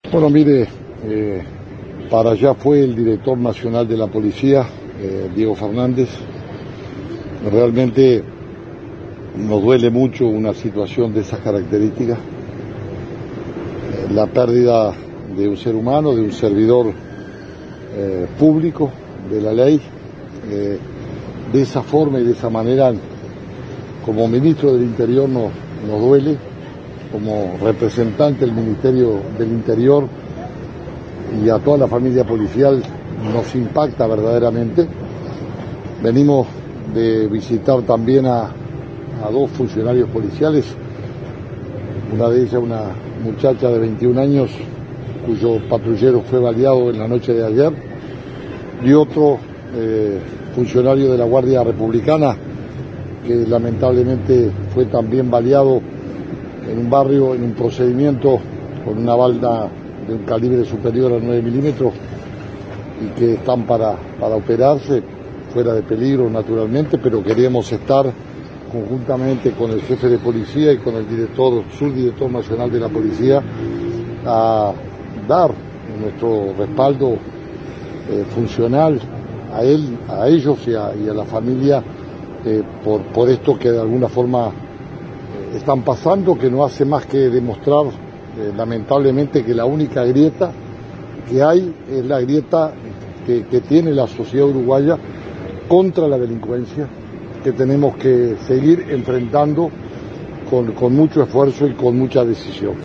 Bueno, mire, para allá fue el director nacional de la policía, Diego Fernández. Realmente nos duele mucho una situación de esas características. La pérdida de un ser humano, de un servidor público de la ley, de esa forma y de esa manera, como ministro del Interior nos duele, como representante del Ministerio del Interior y a toda la familia policial nos impacta verdaderamente. Venimos de visitar también a dos funcionarios policiales, una de ellas una muchacha de 21 años cuyo patrullero fue baleado en la noche de ayer, y otro funcionario de la Guardia Republicana que lamentablemente fue también baleado en un barrio, en un procedimiento con una bala de un calibre superior a 9 milímetros y que están para operarse, fuera de peligro naturalmente, pero queremos estar conjuntamente con el jefe de policía y con el subdirector nacional de la policía a dar nuestro respaldo funcional a él, a ellos y a la familia por esto que de alguna forma están pasando, que no hace más que demostrar lamentablemente que la única grieta que hay es la grieta que tiene la sociedad uruguaya contra la delincuencia, que tenemos que seguir enfrentando con mucho esfuerzo y con mucha decisión.